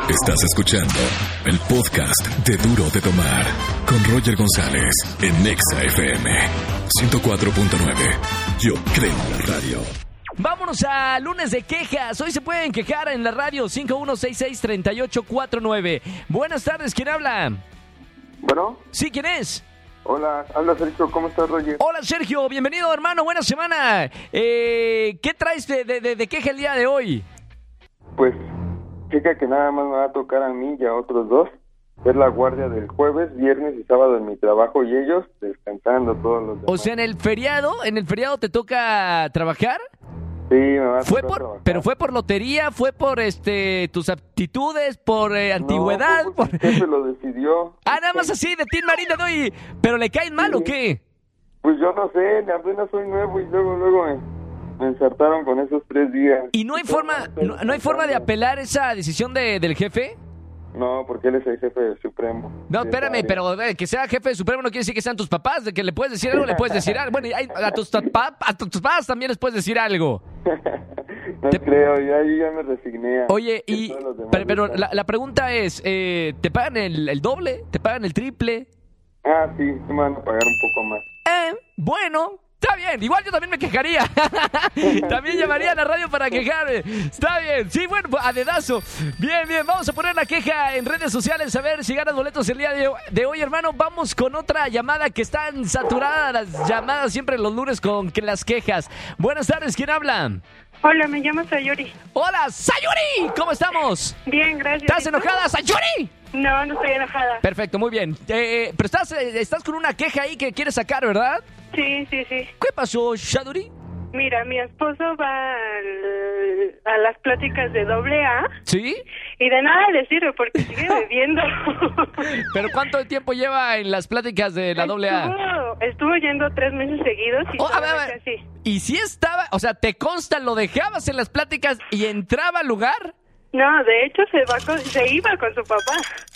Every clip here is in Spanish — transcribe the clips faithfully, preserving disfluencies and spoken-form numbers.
Estás escuchando el podcast de Duro de Tomar con Roger González en Nexa F M ciento cuatro punto nueve. Yo creo en la radio. Vámonos a lunes de quejas. Hoy se pueden quejar en la radio cinco uno seis seis, tres ocho cuatro nueve. Buenas tardes, ¿quién habla? Bueno. Sí, ¿quién es? Hola, habla Sergio, ¿cómo estás, Roger? Hola, Sergio, bienvenido, hermano, buena semana. Eh, ¿Qué traes de, de, de, de queja el día de hoy? Pues, checa que nada más me va a tocar a mí y a otros dos ver la guardia del jueves, viernes y sábado en mi trabajo y ellos descansando todos los demás. O sea, en el feriado, ¿en el feriado te toca trabajar? Sí, me va a ¿Fue tocar por, trabajar. pero fue por lotería, fue por este tus aptitudes, por eh, antigüedad? No, pues, por... el jefe lo decidió. Ah, nada más así, de Tin Marín le doy. ¿Pero le caen mal Sí. o qué? Pues yo no sé, apenas soy nuevo y luego, luego me, me ensartaron con esos tres días. ¿Y no hay forma, no, no hay forma de apelar esa decisión de, del jefe? No, porque él es el jefe supremo. No, de espérame, esa área. pero eh, que sea jefe supremo no quiere decir que sean tus papás, de que le puedes decir algo, le puedes decir algo. Bueno, y hay- a, tus papás, a tus papás también les puedes decir algo. No Te- creo, ya, yo ya me resigné. a Oye, que y todos los demás pero, pero están- la, la pregunta es, eh, ¿te pagan el, el doble? ¿Te pagan el triple? Ah, sí, sí me van a pagar un poco más. Eh, bueno, está bien. Igual yo también me quejaría. También llamaría a la radio para quejarme. Está bien. Sí, bueno, pues, a dedazo. Bien, bien. Vamos a poner la queja en redes sociales a ver si ganas boletos el día de, de hoy, hermano. Vamos con otra llamada que están saturadas las llamadas siempre los lunes con que las quejas. Buenas tardes, ¿quién habla? Hola, me llamo Sayuri. Hola, Sayuri. ¿Cómo estamos? Bien, gracias. ¿Estás ¿Y tú? enojada, Sayuri? No, no estoy enojada. Perfecto, muy bien. Eh, pero estás, eh, estás con una queja ahí que quieres sacar, ¿verdad? Sí, sí, sí. ¿Qué pasó, Sayuri? Mira, mi esposo va al- a las pláticas de doble A ¿Sí? y de nada le sirve porque sigue bebiendo. ¿Pero cuánto tiempo lleva en las pláticas de la doble A? Estuvo, estuvo yendo tres meses seguidos y Oh, a ver, a todavía ver. así. ¿Y si estaba, o sea, te consta, lo dejabas en las pláticas y entraba al lugar? No, de hecho se va con- se iba con su papá.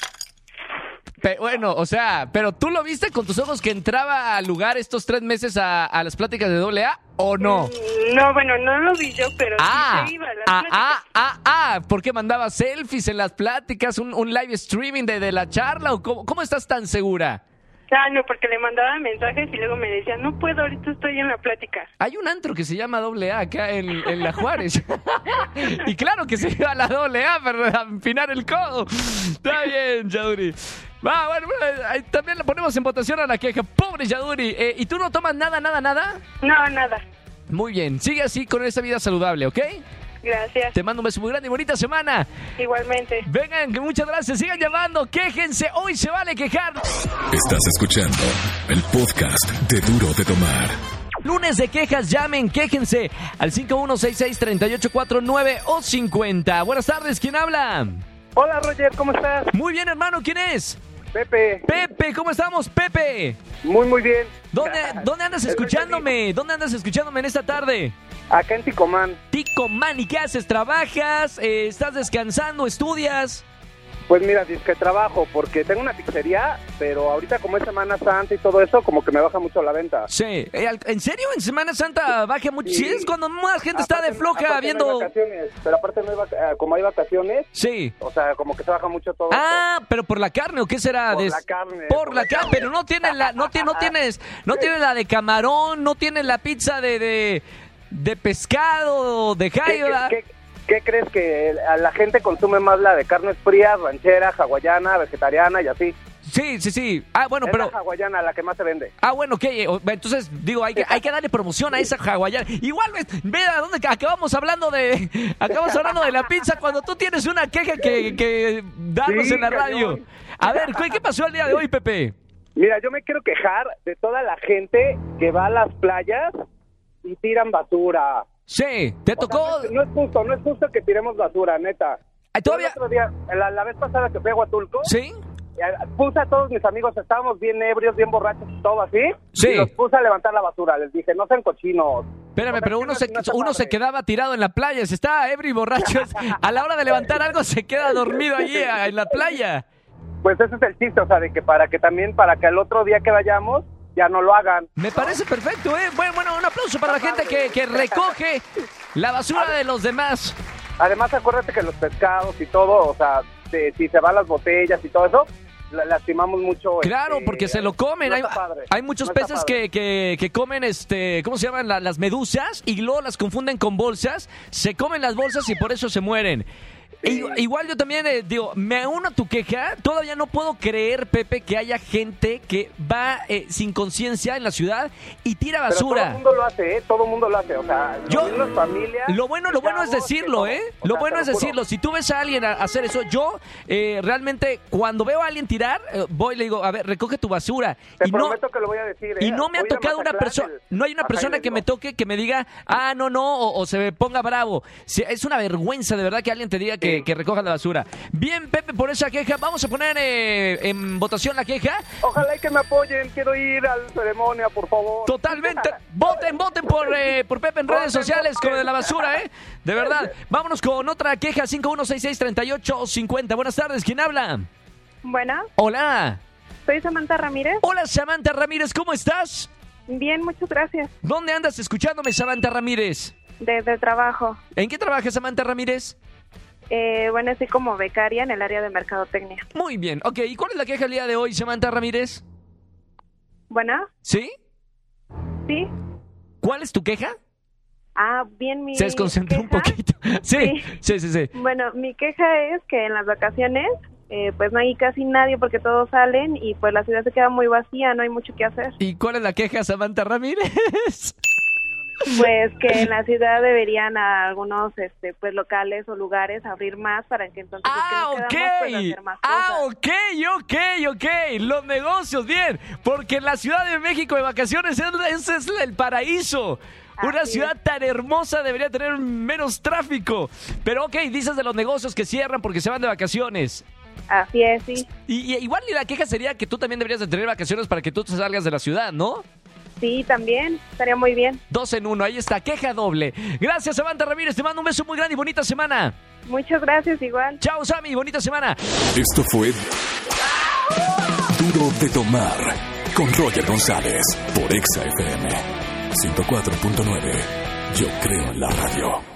Pe- bueno, o sea, ¿pero tú lo viste con tus ojos que entraba al lugar estos tres meses a, a las pláticas de doble A o no? Mm, No, bueno, no lo vi yo, pero Ah, sí se iba a las ah, pláticas. ah, ah, ah, ¿por qué mandaba selfies en las pláticas, un, un live streaming de, de la charla o cómo, cómo estás tan segura? Ah, no, porque le mandaba mensajes y luego me decía, no puedo, ahorita estoy en la plática. Hay un antro que se llama doble A acá en, en La Juárez. Y claro que se iba a la doble A para afinar el codo. Está bien, Yaduri. Va, bueno, bueno, ahí también la ponemos en votación a la queja. Pobre Yaduri. Eh, ¿Y tú no tomas nada, nada, nada? No, nada. Muy bien. Sigue así con esa vida saludable, ¿ok? Gracias. Te mando un beso muy grande y bonita semana. Igualmente. Vengan, que muchas gracias. Sigan llamando. Quéjense. Hoy se vale quejar. Estás escuchando el podcast de Duro de Tomar. Lunes de quejas, llamen, quéjense al cinco uno seis seis, tres ocho cuatro nueve o cincuenta. Buenas tardes, ¿quién habla? Hola Roger, ¿cómo estás? Muy bien, hermano, ¿quién es? Pepe, Pepe, ¿cómo estamos, Pepe? muy muy bien. ¿Dónde, ¿dónde andas escuchándome? ¿Dónde andas escuchándome en esta tarde? Acá en Ticomán. Tico Man, ¿y qué haces? ¿Trabajas? Eh, ¿Estás descansando? ¿Estudias? Pues mira, dice que trabajo porque tengo una pizzería, pero ahorita como es Semana Santa y todo eso, como que me baja mucho la venta. Sí. Eh, al- ¿En serio? ¿En Semana Santa baja mucho? Sí, Sí. es cuando más gente está de Aparte- floja aparte viendo... No hay vacaciones, pero aparte no hay vaca- eh, como hay vacaciones, Sí. o sea, como que se baja mucho todo. Ah, pero por la carne, ¿o qué será? Por Des- la carne, Por, por la la carne, carne. pero no tiene la, no tiene, no tienes, no tienes la de camarón, no tienes la pizza de, de, de pescado, de ¿Qué, jaiba. qué- qué- qué crees que a la gente consume más la de carnes frías, ranchera, hawaiana, vegetariana y así? Sí, sí, sí. Ah, bueno, Es pero... la hawaiana la que más se vende. Ah, bueno, ok. eh, o- Entonces, digo, hay que, hay que darle promoción a esa hawaiana. Igual, ves, ve a dónde acabamos hablando de... Acabamos hablando de la pizza cuando tú tienes una queja que, que darnos Sí, en la radio. cañón. A ver, ¿qué, qué pasó el día de hoy, Pepe? Mira, yo me quiero quejar de toda la gente que va a las playas y tiran basura. Sí, ¿te O sea, tocó? no, es, no es justo, no es justo que tiremos basura, neta. Ay, ¿Todavía? Yo el otro día, la, la vez pasada que fui a Huatulco, ¿Sí? eh, puse a todos mis amigos, estábamos bien ebrios, bien borrachos y todo así, Sí. y los puse a levantar la basura. Les dije, no sean cochinos. Espérame, O sea, pero que uno no- se, no está uno se padre. quedaba tirado en la playa, se estaba ebrio y borracho. A la hora de levantar algo se queda dormido allí a- en la playa. Pues ese es el chiste, o sea, de que para que también, para que el otro día que vayamos, ya no lo hagan. Me parece perfecto, ¿eh? Bueno, bueno, un aplauso para la gente que, que recoge la basura de los demás. Además, acuérdate que los pescados y todo, o sea, este, si se van las botellas y todo eso, la- lastimamos mucho. Claro, este, porque se lo comen. no hay, está padre. hay muchos No está peces padre. que, que, que comen, este, ¿cómo se llaman? La- las medusas y luego las confunden con bolsas. Se comen las bolsas y por eso se mueren. Sí. I- Igual yo también, eh, digo, me uno a tu queja. Todavía no puedo creer, Pepe, que haya gente que va eh, sin conciencia en la ciudad y tira Pero todo basura. el mundo lo hace, ¿eh? Todo el mundo lo hace. O sea, Yo- las familias. Lo bueno, lo bueno es chavos, decirlo, que ¿eh? todo. O Lo sea, bueno te es lo juro. decirlo. Si tú ves a alguien a hacer eso, yo eh, realmente cuando veo a alguien tirar, eh, voy y le digo, a ver, recoge tu basura. Te y no, prometo que lo voy a decir, ¿eh? y no me ha Voy a ir a tocado una Mazatlán persona, el- no hay una a persona Jaime, que me no. toque que me diga, ah, no, no, o, o se me ponga bravo. Si- es una vergüenza de verdad que alguien te diga que, Sí. que recoja la basura. Bien, Pepe, por esa queja, vamos a poner eh, en votación la queja. Ojalá y que me apoyen. Quiero ir a la ceremonia, por favor. Totalmente. Voten, voten por, eh, por Pepe en redes Voten, sociales voten. con lo de la basura, ¿eh? De verdad. Vámonos con otra queja, cinco uno seis seis, tres ocho cinco cero. Buenas tardes, ¿quién habla? Bueno, Hola. soy Samantha Ramírez. Hola, Samantha Ramírez, ¿cómo estás? Bien, muchas gracias. ¿Dónde andas escuchándome, Samantha Ramírez? Desde trabajo. ¿En qué trabajas, Samantha Ramírez? Eh, bueno, estoy como becaria en el área de mercadotecnia. Muy bien. Ok, ¿y cuál es la queja el día de hoy, Samantha Ramírez? Bueno, ¿Sí? sí. ¿Cuál es tu queja? Ah, bien, mi Se desconcentró un queja- poquito. Sí, Sí. sí, sí, sí. Bueno, mi queja es que en las vacaciones, eh, pues no hay casi nadie porque todos salen y pues la ciudad se queda muy vacía, no hay mucho que hacer. ¿Y cuál es la queja, Samantha Ramírez? Pues que en la ciudad deberían a algunos este pues locales o lugares abrir más para que entonces los Ah, que nos ok. quedamos, pues, hacer más Ah, cosas. ok, ok, ok. Los negocios, bien. Porque la Ciudad de México de vacaciones es, ese es el paraíso. Una Así ciudad es. tan hermosa debería tener menos tráfico. Pero ok, dices de los negocios que cierran porque se van de vacaciones. Así es, sí. Y, y igual la queja sería que tú también deberías de tener vacaciones para que tú te salgas de la ciudad, ¿no? Sí, también, estaría muy bien. Dos en uno, ahí está, queja doble. Gracias, Samantha Ramírez, te mando un beso muy grande y bonita semana. Muchas gracias, igual. Chao, Sammy, bonita semana. Esto fue Duro de Tomar con Roger González por Exa F M ciento cuatro punto nueve. Yo creo en la radio.